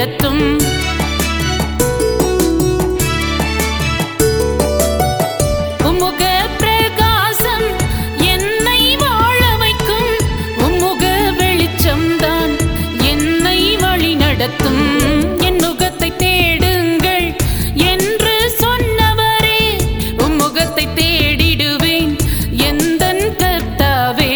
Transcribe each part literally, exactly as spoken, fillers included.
நடத்தும். உம்முக பிரகாசம் என்னை வாழ வைக்கும். உம்முக வெளிச்சம்தான் என்னை வழி நடத்தும். என் முகத்தை தேடுங்கள் என்று சொன்னவரே, உம்முகத்தை தேடிடுவேன் எந்தன் கர்த்தாவே.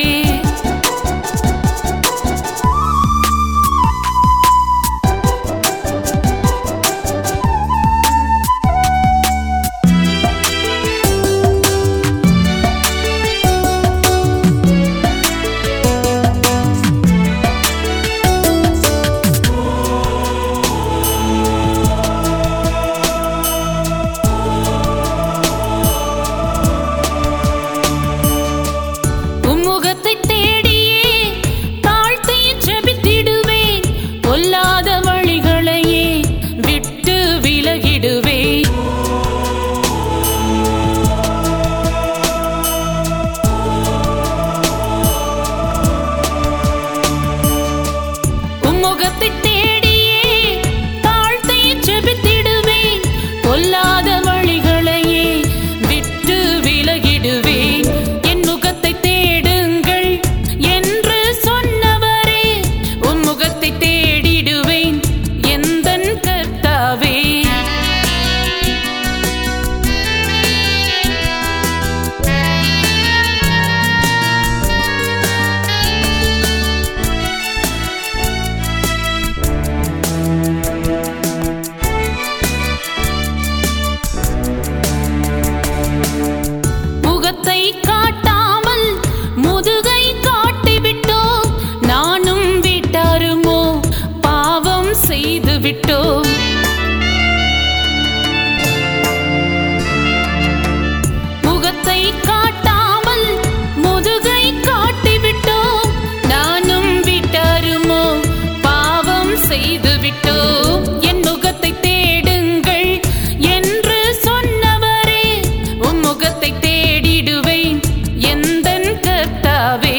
உம்முகத்தை தேடியே தாழ்த்தி ஜெபித்திடுவேன். பொல்லாத வழிகளையே விட்டு விலகிடுவேன். உம்முகத்தை தேடியே தாழ்த்தி ஜெபித்திடுவேன். பொல்லாத வழிகளையே விட்டு விலகிடுவேன். என் முகத்தை தேடுங்கள் என்று சொன்னவரே, உம்முகத்தை தேடிடுவேன் எந்தன் கர்த்தாவே. முகத்தை காட்டாமல் முதுகை காட்டிவிட்டோம். நானும் வீட்டாருமோ பாவம் செய்து விட்டோம். முகத்தை காட்டாமல் முதுகை காட்டிவிட்டோம். நானும் வீட்டாருமோ பாவம் செய்து விட்டோம். என் முகத்தை தேடுங்கள் என்று சொன்னவரே, உம்முகத்தை தேடிடுவேன் எந்தன் கர்த்தாவே.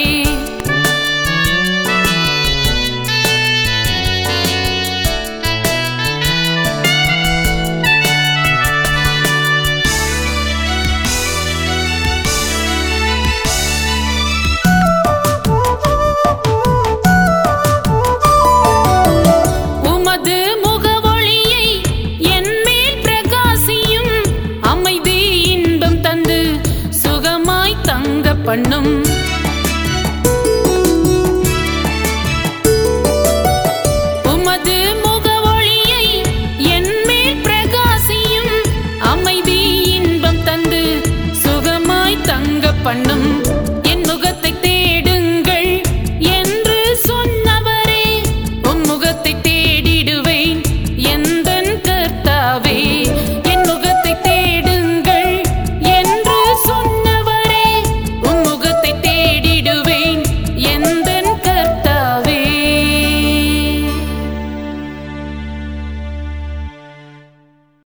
உமது முகவொளியை என்மேல் பிரகாசியும். அமைதி இன்பம் தந்து சுகமாய் தங்க பண்ணும். உமது முகவொளியை என்மேல் பிரகாசியும். அமைதி இன்பம் தந்து சுகமாய் தங்க பண்ணும்.